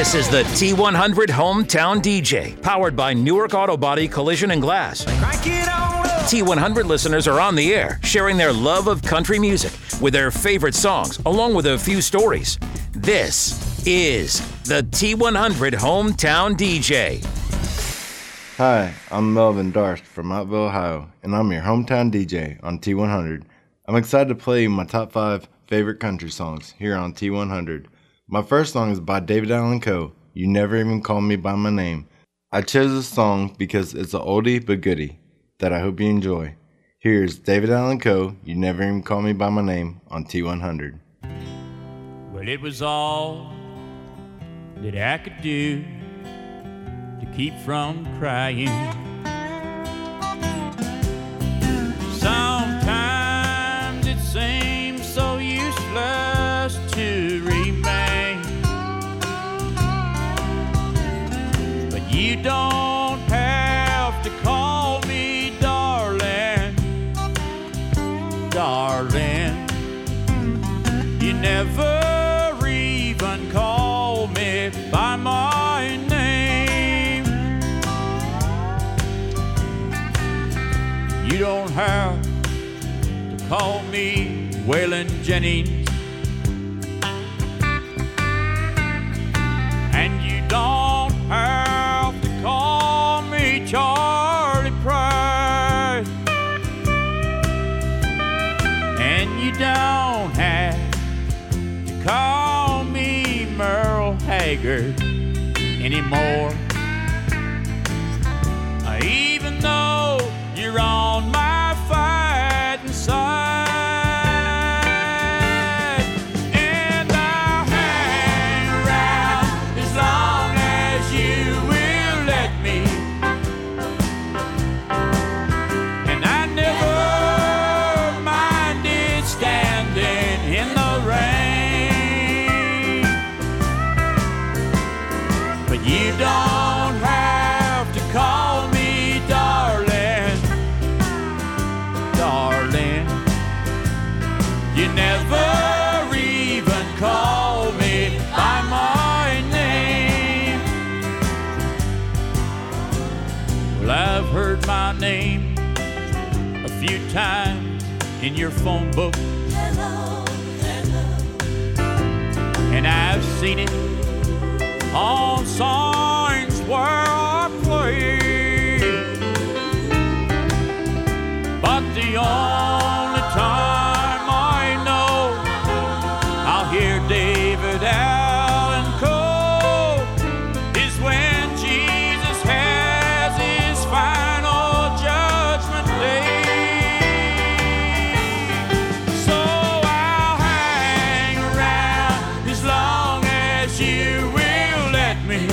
This is the T100 Hometown DJ, powered by Newark Auto Body Collision and Glass. T100 listeners are on the air, sharing their love of country music with their favorite songs, along with a few stories. This is the T100 Hometown DJ. Hi, I'm Melvin Darst from Mottville, Ohio, and I'm your hometown DJ on T100. I'm excited to play my top 5 favorite country songs here on T100. My first song is by David Allan Coe, You Never Even Call Me By My Name. I chose this song because it's an oldie but goodie that I hope you enjoy. Here's David Allan Coe, You Never Even Call Me By My Name on T100. Well, it was all that I could do to keep from crying. Sometimes it seems so useless to remain, but you don't have to call me darling, darling. You never even call me by my name. You don't have to call me Waylon Jennings, and you don't have to call me Charlie Pride, and you don't have to call me Merle Haggard anymore. Even though you're on my fighting side, and I'll hang around as long as you will let me, and I never minded standing in the rain, but you don't have to call me darling, darling. You never even call me by my name. Well, I've heard my name a few times in your phone book, Hello, hello. and I've seen it on signs where I play, but the only time I know I'll hear David Allan Coe is when Jesus has his final judgment day. So I'll hang around as long as you will let me,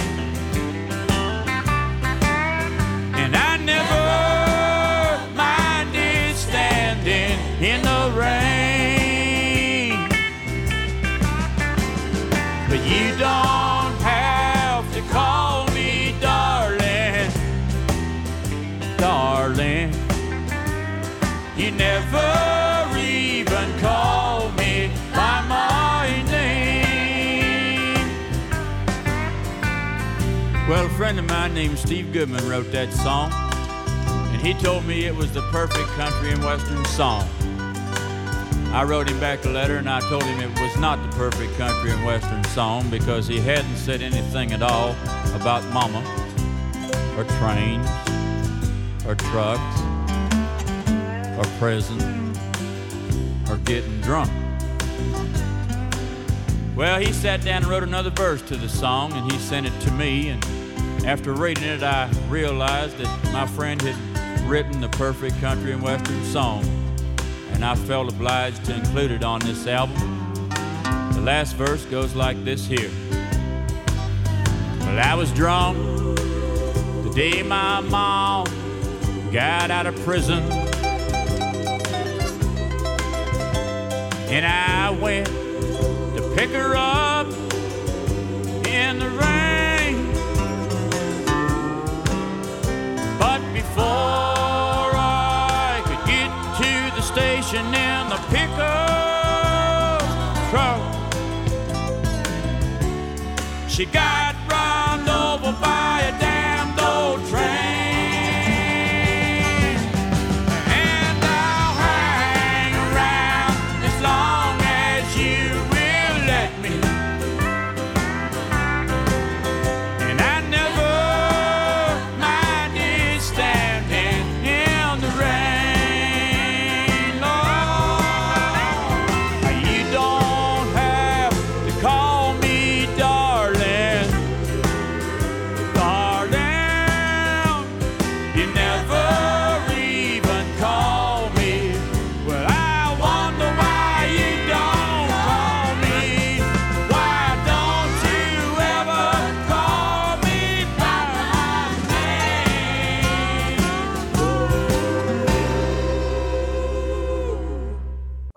and I never minded standing in the rain, but you don't have to call me darling, darling. You never even call me by my name. Well, a friend of mine named Steve Goodman wrote that song, and he told me it was the perfect country and western song. I wrote him back a letter and I told him it was not the perfect country and western song because he hadn't said anything at all about mama or trains or trucks or prison or getting drunk. Well, he sat down and wrote another verse to the song and he sent it to me, and after reading it I realized that my friend had written the perfect country and western song, and I felt obliged to include it on this album. The last verse goes like this here. Well, I was drunk the day my mom got out of prison, and I went to pick her up in the rain, but before I could get to the station in the pickup truck, she got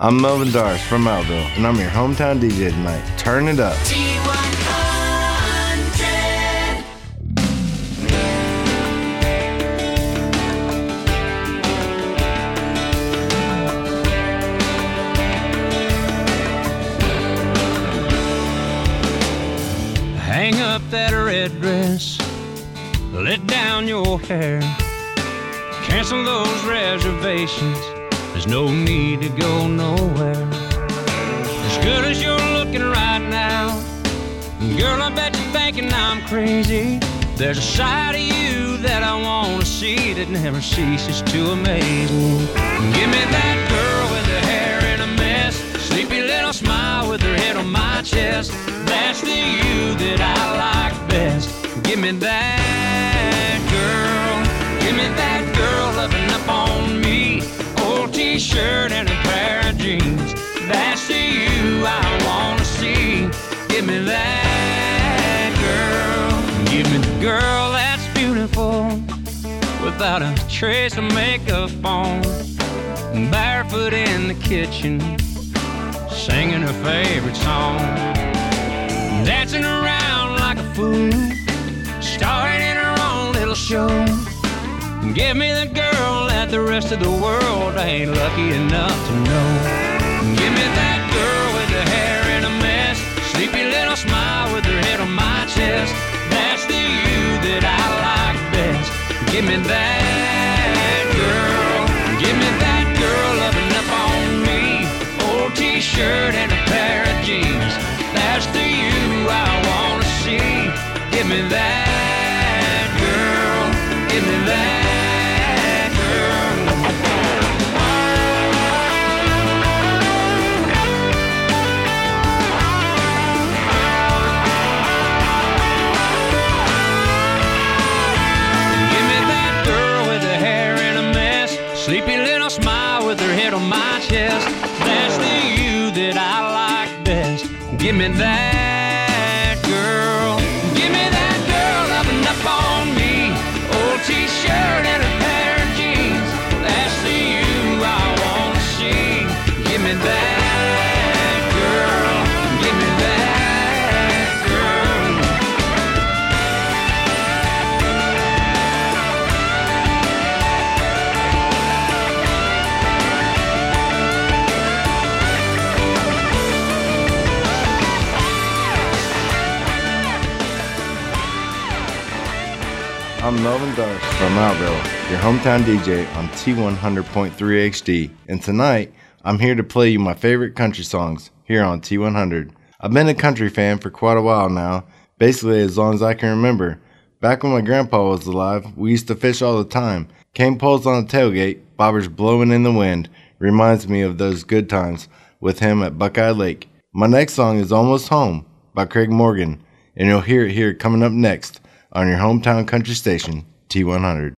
I'm Melvin Darst from Alville, and I'm your hometown DJ tonight. Turn it up. T100. Hang up that red dress, let down your hair, cancel those reservations. There's no need to go nowhere. As good as you're looking right now, girl, I bet you're thinking I'm crazy. There's a side of you that I want to see that never ceases to amaze me. Give me that girl with her hair in a mess, sleepy little smile with her head on my chest. That's the you that I like best. Give me that girl. Give me that girl loving up on me. Old t-shirt and a pair of jeans. That's the you I want to see. Give me that girl. Give me the girl that's beautiful, without a trace of makeup on, barefoot in the kitchen, singing her favorite song, dancing around like a fool, starring in her own little show. Give me the girl that the rest of the world ain't lucky enough to know. Give me that girl with her hair in a mess, sleepy little smile with her head on my chest. That's the you that I like best. Give me that girl. Give me that girl loving up on me. Old t-shirt and a pair of jeans. That's the you I want to see. Give me that girl. Give me that. Sleepy little smile with her head on my chest. That's the you that I like best. Give me that girl. Give me that girl loving up on me. Old t-shirt and a pair of jeans. That's the you I want to see. Give me that girl. Give me that girl. I'm Melvin Darst from Alville, your hometown DJ on T100.3 HD, and tonight I'm here to play you my favorite country songs here on T100. I've been a country fan for quite a while now, basically as long as I can remember. Back when my grandpa was alive, we used to fish all the time. Cane poles on the tailgate, bobbers blowing in the wind, reminds me of those good times with him at Buckeye Lake. My next song is Almost Home by Craig Morgan, and you'll hear it here coming up next on your hometown country station, T100.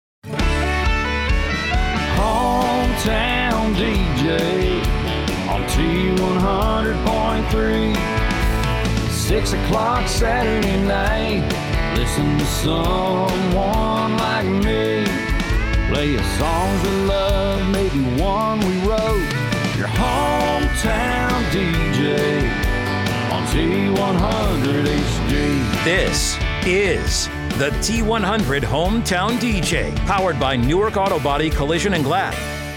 Hometown DJ on T100.3. 6 o'clock Saturday night. Listen to someone like me. Play us songs we love, maybe one we wrote. Your hometown DJ on T100 HD. This is the T100 Hometown DJ, powered by Newark Auto Body Collision and Glass.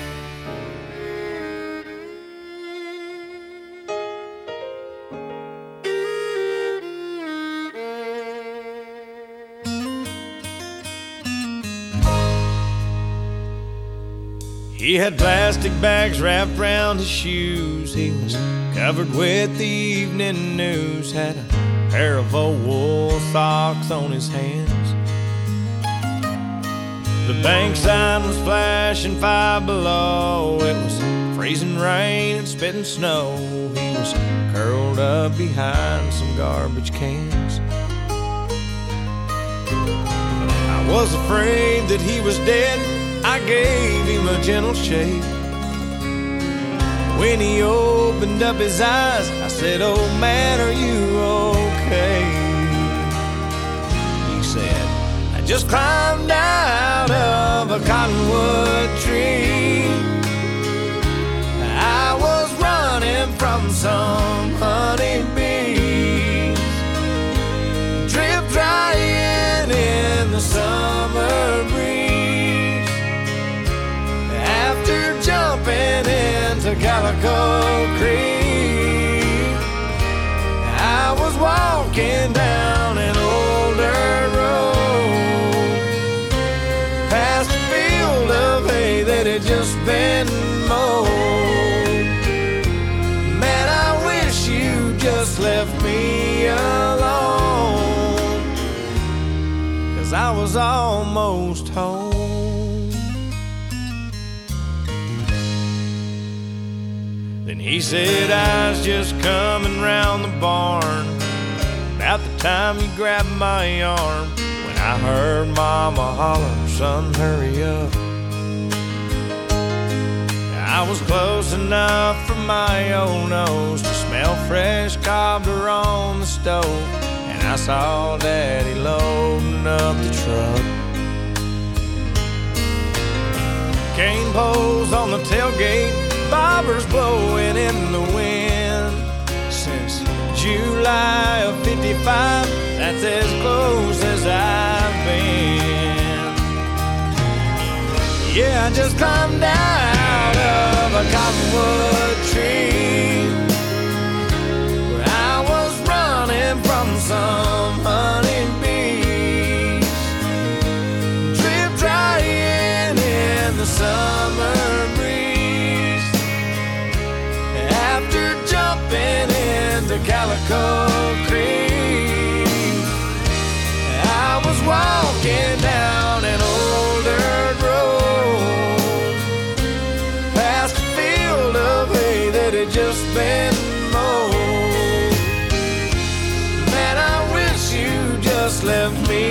He had plastic bags wrapped around his shoes. He was covered with the evening news. Had a pair of old wool socks on his hands. The bank sign was flashing 5 below. It was freezing rain and spitting snow. He was curled up behind some garbage cans. I was afraid that he was dead. I gave him a gentle shake. When he opened up his eyes, I said, "Oh man, are you okay?" He said, "I just climbed out of a cottonwood tree. I was running into Calico Creek. I was walking down an old dirt road, past a field of hay that had just been mowed. Man, I wish you just left me alone, 'cause I was almost home. Then he said, I was just coming round the barn about the time you grabbed my arm, when I heard Mama holler, son, hurry up. I was close enough for my old nose to smell fresh cobbler on the stove, and I saw Daddy loading up the truck. Cane poles on the tailgate, bobbers blowing in the wind. Since July of '55, that's as close as I've been. Yeah, I just climbed out of a cottonwood tree, where I was running from some honeybees, drip drying in the summer breeze. After jumping into Calico Creek, I was walking down an old dirt road, past a field of hay that had just been mowed. Man, I wish you just left me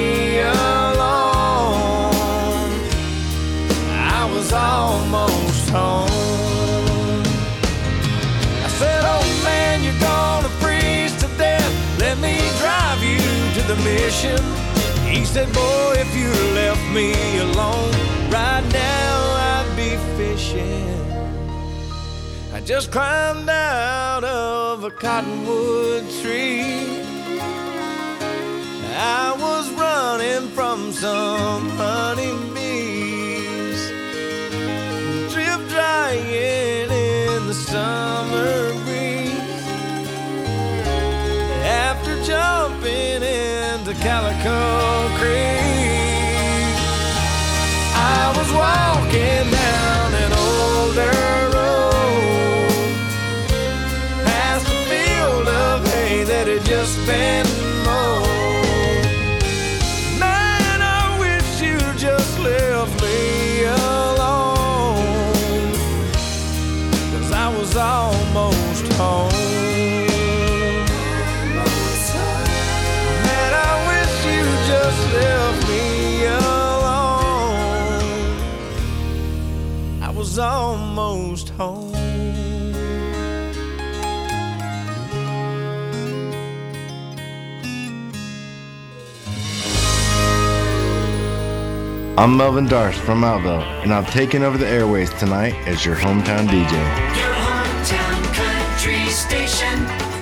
alone. I was almost home. I said, oh man, you're gonna freeze to death, let me drive you to the mission. He said, boy, if you left me alone, right now I'd be fishing. I just climbed out of a cottonwood tree. I was running from some honeybees, drip drying in the summer breeze. After jumping into Calico Creek, I was walking down an old dirt road, past a field of hay that had just been mowed. Man, I wish you just left me alone, 'cause I was almost home. Man, I wish you just left me alone. I was almost home. I'm Melvin Darst from Alville, and I'm taking over the airways tonight as your hometown DJ. Your hometown country station,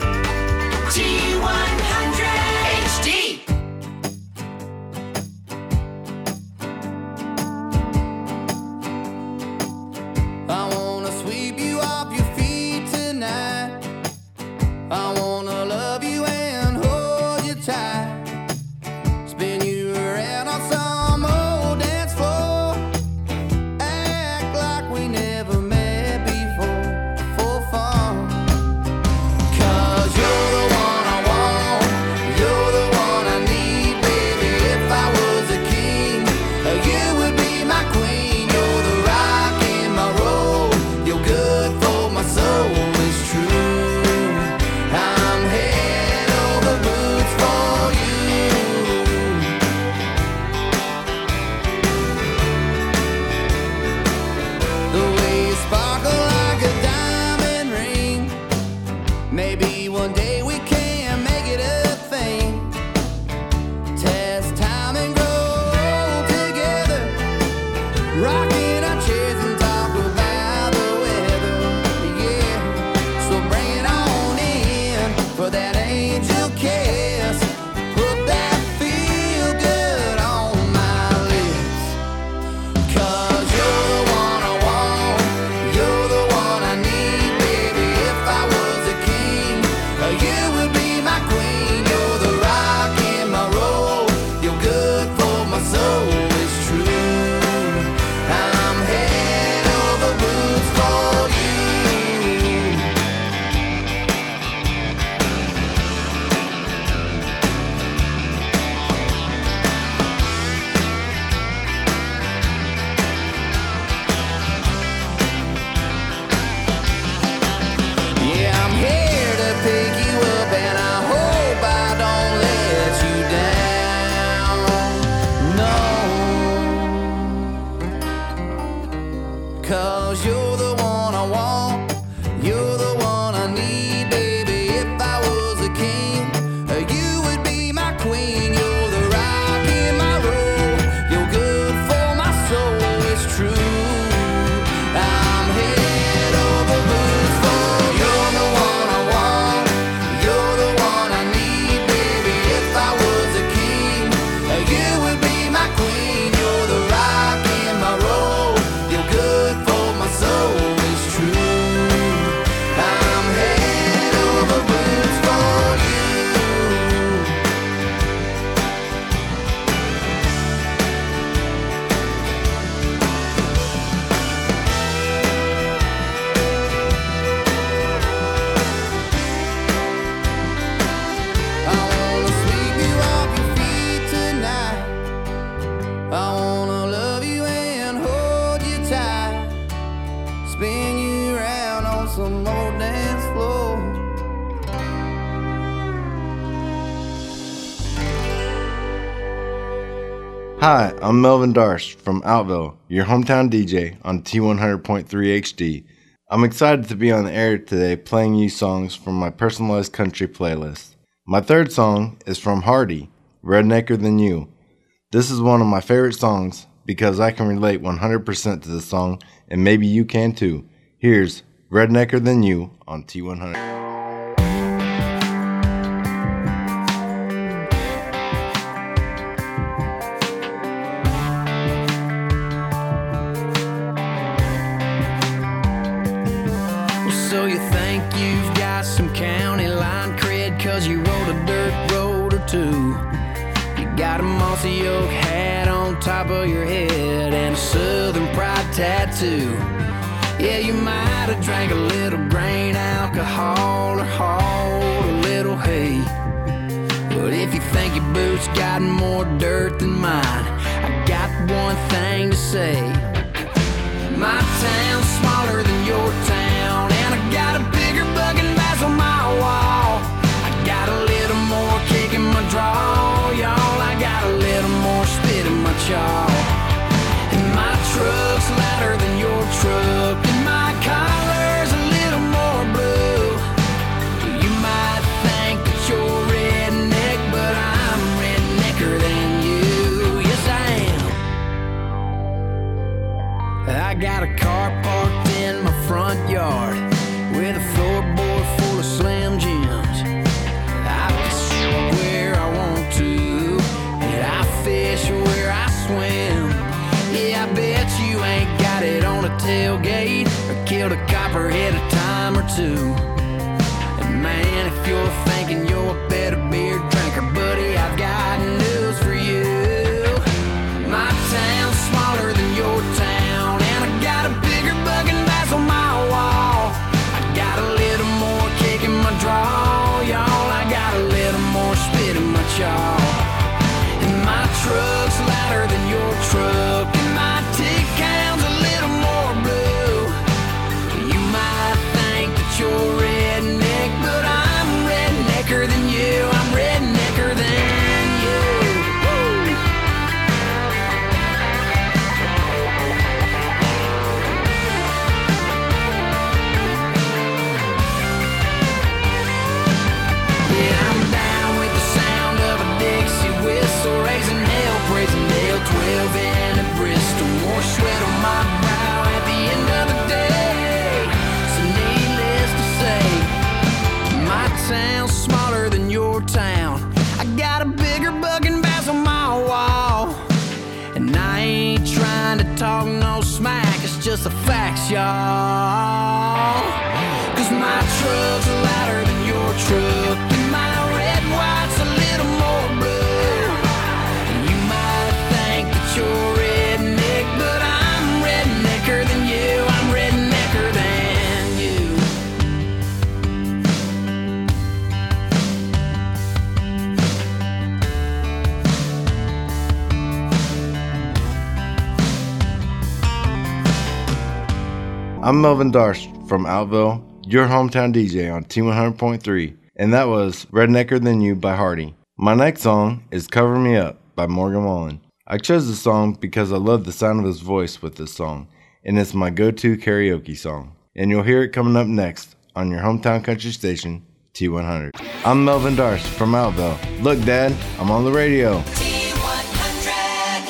T100 HD. I wanna sweep you off your feet tonight. I wanna love you and hold you tight. Spin you around on some old dance floor. Act like we never met before, for fun. 'Cause you're the one I want. Hi, I'm Melvin Darst from Altville, your hometown DJ on T100.3 HD. I'm excited to be on the air today playing you songs from my personalized country playlist. My third song is from Hardy, Rednecker Than You. This is one of my favorite songs because I can relate 100% to the song, and maybe you can too. Here's Rednecker Than You on T100. So you think you've got some county line cred 'cause you rode a dirt road or two. You got a mossy oak hat on top of your head and a Southern Pride tattoo. Yeah, you might have drank a little grain alcohol or hauled a little hay. But if you think your boots got more dirt than mine, I got one thing to say. My town's smaller than your town, and I got a bigger bucking bass on my wall. I got a little more kick in my draw, y'all. I got a little more spit in my chaw. And my truck's louder than your truck, and my collar's a little more blue. You might think that you're redneck, but I'm rednecker than you. Yes, I am. I got a car parked in my front yard with a floorboard full of Slim Jims. I fish where I want to, and I fish where I swim. Yeah, I bet you ain't got it on a tailgate or killed a copperhead a time or two. And man, if you're thinking you're a better beer drinker, buddy, I've got news for you. My town's smaller than your town, and I got a bigger bucking bass on my wall. I got a little more kick in my draw, y'all. I got a little more spit in my chaw. And my truck's louder than your truck, and my tick count's a little more blue. You might think that you're redneck, but I'm rednecker than you. I'm rednecker than you. Woo! Yeah, I'm down with the sound of a Dixie whistle, raising hell, praising hell, 12 and a Bristol. More sweat on my brow at the end of the day. So needless to say, my town's smaller than your town. I got a bigger bucking bass on my wall. And I ain't trying to talk no smack, it's just the facts, y'all. 'Cause my truck's louder than your truck, and my red white's a little more blue. You might think that you're redneck, but I'm rednecker than you. I'm rednecker than you. I'm Melvin Darst from Altville, your hometown DJ on T100.3, and that was Rednecker Than You by Hardy. My next song is Cover Me Up by Morgan Wallen. I chose this song because I love the sound of his voice with this song, and it's my go-to karaoke song. And you'll hear it coming up next on your hometown country station, T100. I'm Melvin Darst from Altville. Look, Dad, I'm on the radio. T100.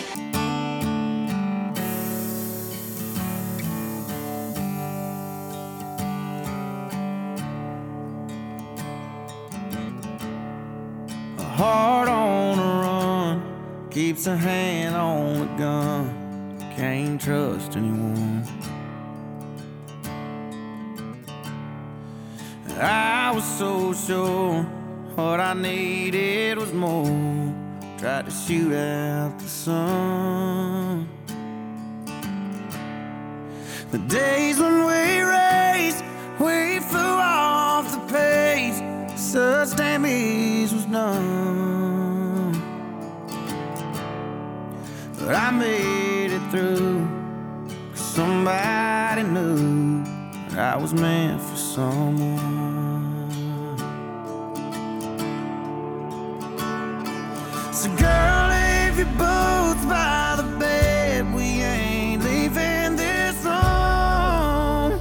A heart on a run keeps a hand on the gun. Can't trust anyone. I was so sure what I needed was more. Tried to shoot out the sun. The days when we raced, we flew off the page. Such damage was done. But I made it through, 'cause somebody knew that I was meant for someone. So girl, if you boo boots by the bed. We ain't leaving this room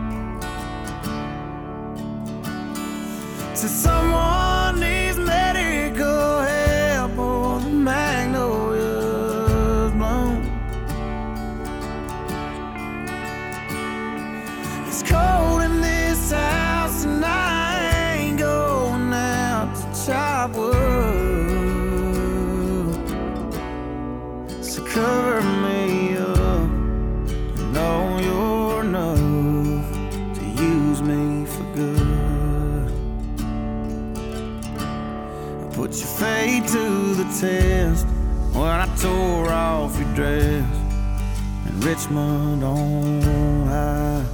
till someone needs medical help or the magnolias bloom. It's cold in this house and I ain't going out to chop wood. So cover me up, know you're enough to use me for good. I put your fate to the test when I tore off your dress in Richmond on high.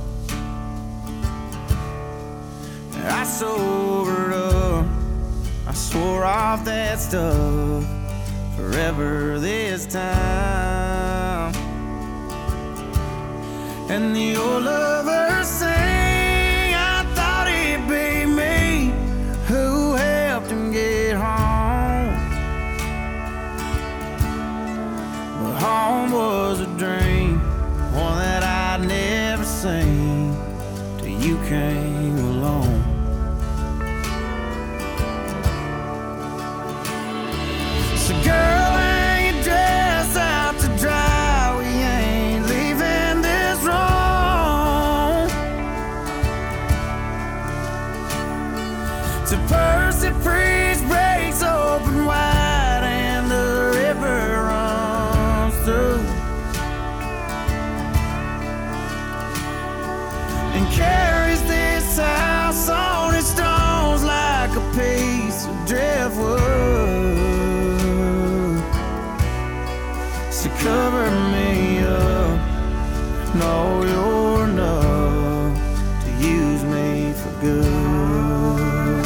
I sobered up, I swore off that stuff forever this time. And the old lover sang, I thought it'd be me who helped him get home. But home was a dream, one that I'd never seen till you came along. So girl, hang your dress out to dry. We ain't leaving this room till Percy Priest breaks open wide and the river runs through and carries this house on its stones like a piece of driftwood. So cover me up, know you're enough to use me for good.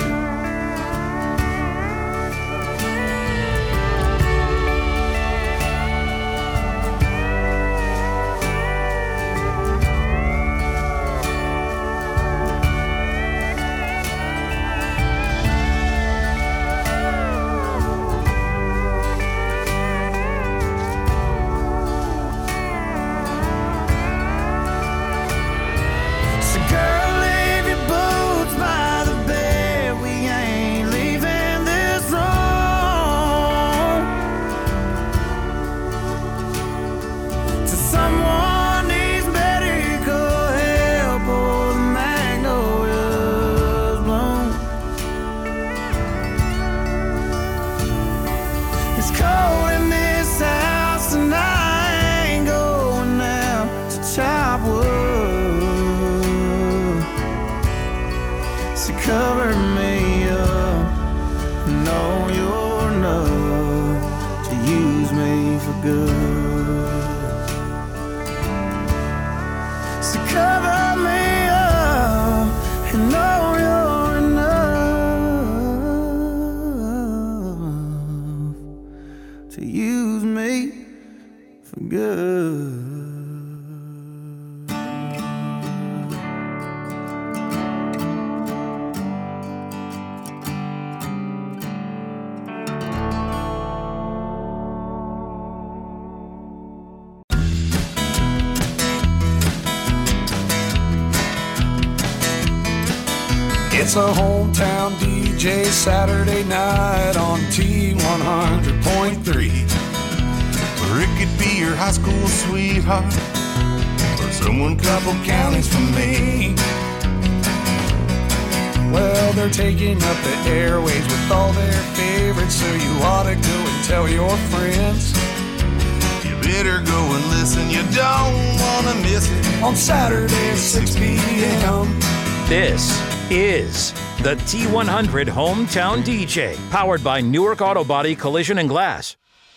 Cover me up, know you're enough to use me for good. So cover me up and know you're enough to use me for good. It's a hometown DJ Saturday night on T100.3. Or it could be your high school sweetheart, or someone couple counties from me. Well, they're taking up the airwaves with all their favorites, so you ought to go and tell your friends. You better go and listen, you don't want to miss it. On Saturday at 6 p.m. This is the T100 Hometown DJ, powered by Newark Auto Body Collision and Glass.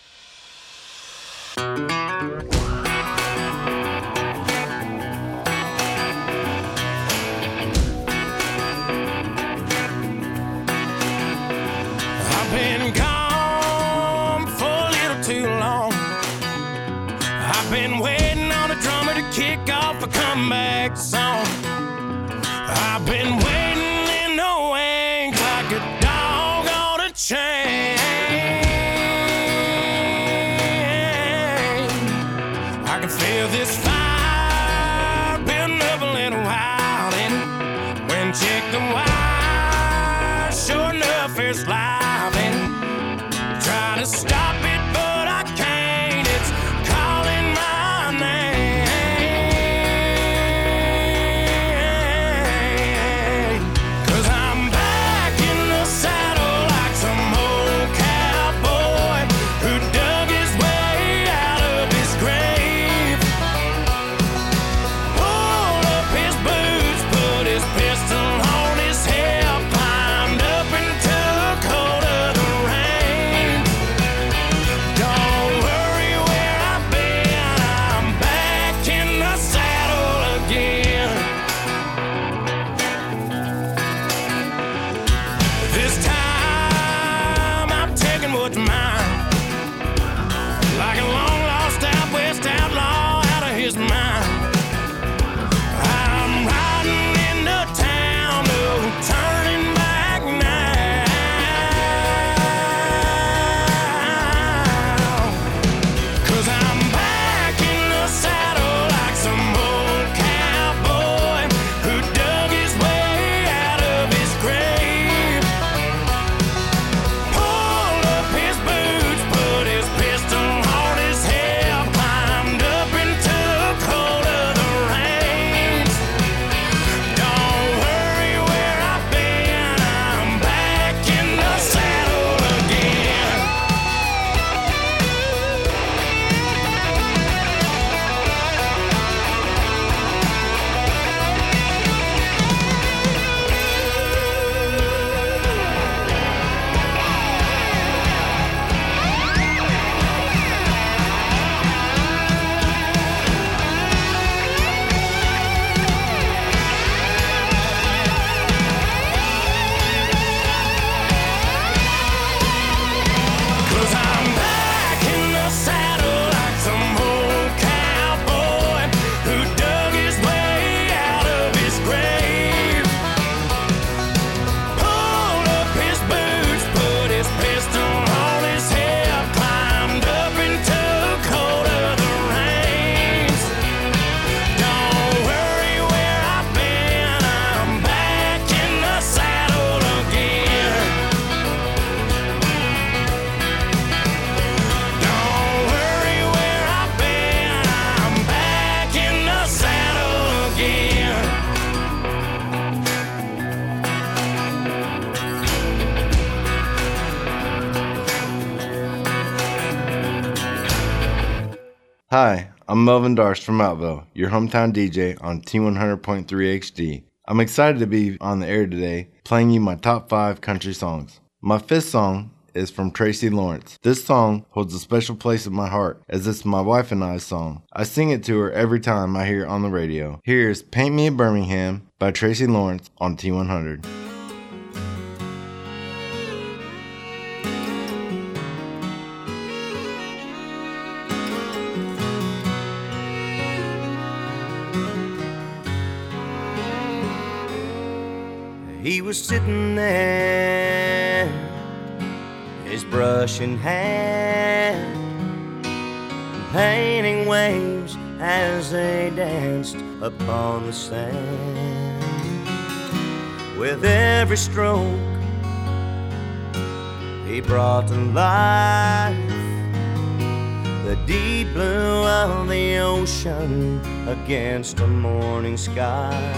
I've been gone for a little too long. I've been waiting on a drummer to kick off a comeback song. I've been waiting in the wings like a dog on a chain. and check the wire. Sure enough, it's live and trying to stop it, but I can't. It's calling my name. 'Cause I'm back in the saddle like some old cowboy who dug his way out of his grave. Pulled up his boots, put his pistol on his hip, climbed up and took hold of the reins. Don't worry where I've been, I'm back in the saddle again. This time I'm taking what's mine, like a long lost out west outlaw out of his mind. I'm riding into town, no turning back now. 'Cause I'm back in the saddle like some old cowboy who dug his way out of his grave. Pulled up his boots, put his pistol on his hip, climbed up and took hold of the reins. Don't worry where I've been, I'm back in the saddle again. Cause I'm back in the saddle like some old cowboy who dug his way out of his grave. Pulled up his boots, put his pistol on his hip, climbed up and took hold of the reins. Don't worry where I've been, I'm back in the saddle again. Don't worry where I've been, I'm back in the saddle again. Hi, I'm Melvin Darst from Mounteville, your hometown DJ on T100.3 HD. I'm excited to be on the air today, playing you my top 5 country songs. My 5th song is from Tracy Lawrence. This song holds a special place in my heart, as it's my wife and I's song. I sing it to her every time I hear it on the radio. Here's Paint Me a Birmingham by Tracy Lawrence on T100. He was sitting there, his brush in hand, painting waves as they danced upon the sand. With every stroke, he brought to life the deep blue of the ocean against a morning sky.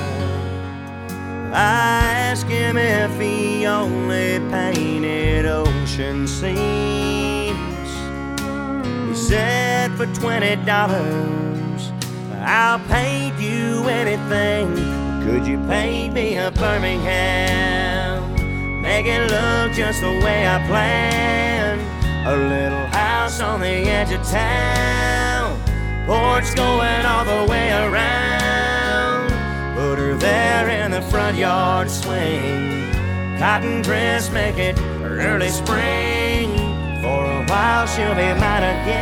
I asked him if he only painted ocean scenes. He said for $20 I'll paint you anything. Could you paint me a Birmingham? Make it look just the way I planned. A little house on the edge of town, porch going all the way around. Put her there in the front yard swing, cotton dress make it early spring. For a while she'll be mine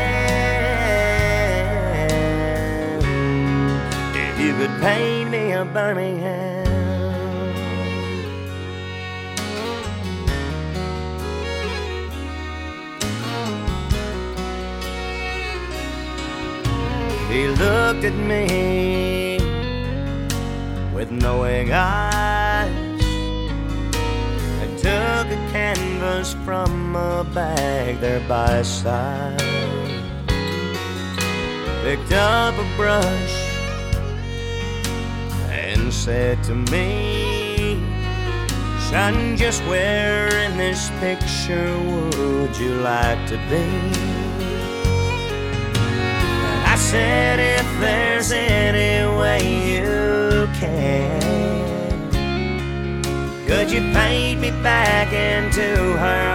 again. If you could paint me a Birmingham. He looked at me with knowing eyes, letters from a bag there by his side. Picked up a brush and said to me, "Son, just where in this picture would you like to be?" And I said, "If there's any way you can, could you paint me back into her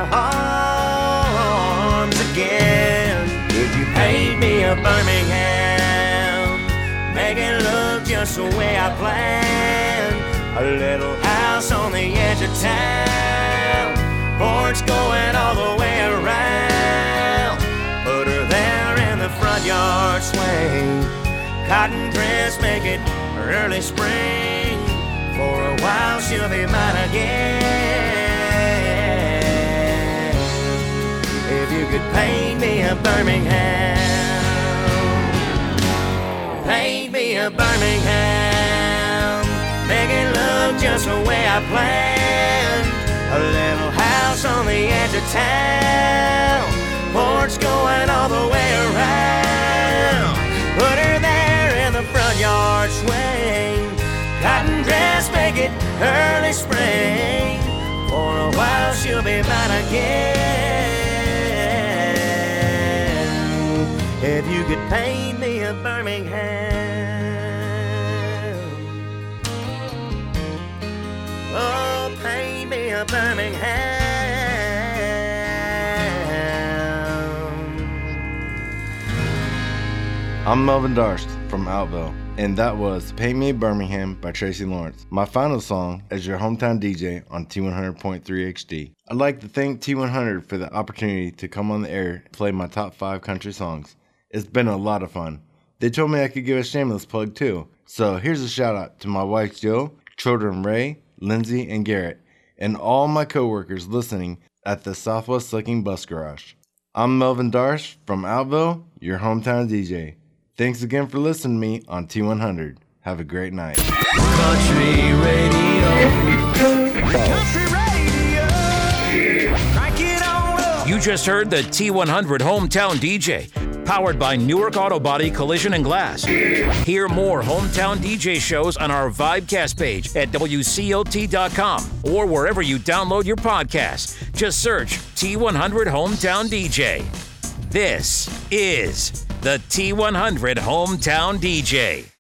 arms again? Could you paint me a Birmingham, make it look just the way I planned? A little house on the edge of town, porch going all the way around. Put her there in the front yard swing, cotton dress, make it early spring. For a while she'll be mine again. If you could paint me a Birmingham, paint me a Birmingham, make it look just the way I planned. A little house on the edge of town, porch going all the way around. Put her there in the front yard swing, cotton dress, make it early spring. For a while she'll be mine again. If you could paint me a Birmingham, oh, paint me a Birmingham. I'm Melvin Darst from Altville, and that was Paint Me Birmingham by Tracy Lawrence, my final song as your hometown DJ on T100.3 HD. I'd like to thank T100 for the opportunity to come on the air and play my top 5 country songs. It's been a lot of fun. They told me I could give a shameless plug too, so here's a shout out to my wife Jill, children Ray, Lindsay, and Garrett, and all my co-workers listening at the Southwest Slicking Bus Garage. I'm Melvin Darsh from Altville, your hometown DJ. Thanks again for listening to me on T100. Have a great night. Country radio. Country radio. Crank it on up. You just heard the T100 Hometown DJ, powered by Newark Auto Body Collision and Glass. Hear more Hometown DJ shows on our Vibecast page at WCOT.com or wherever you download your podcasts. Just search T100 Hometown DJ. This is the T100 Hometown DJ.